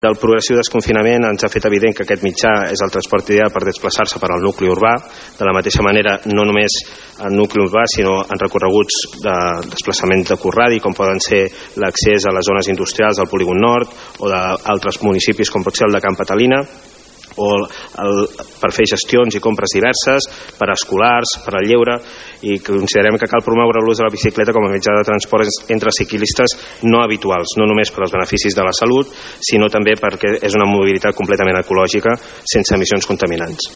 El progressiu desconfinament ens ha fet evident que aquest mitjà és el transport ideal per desplaçar-se per al nucli urbà. De la mateixa manera, no només en nucli urbà, sinó en recorreguts de desplaçament de curt radi, com poden ser l'accés a les zones industrials del polígon nord o d'altres municipis com pot ser el de Camp Catalina, o per fer gestions i compres diverses, per a escolars, per al lleure, i considerem que cal promoure l'ús de la bicicleta com a mitjà de transport entre ciclistes no habituals, no només per als beneficis de la salut, sinó també perquè és una mobilitat completament ecològica sense emissions contaminants.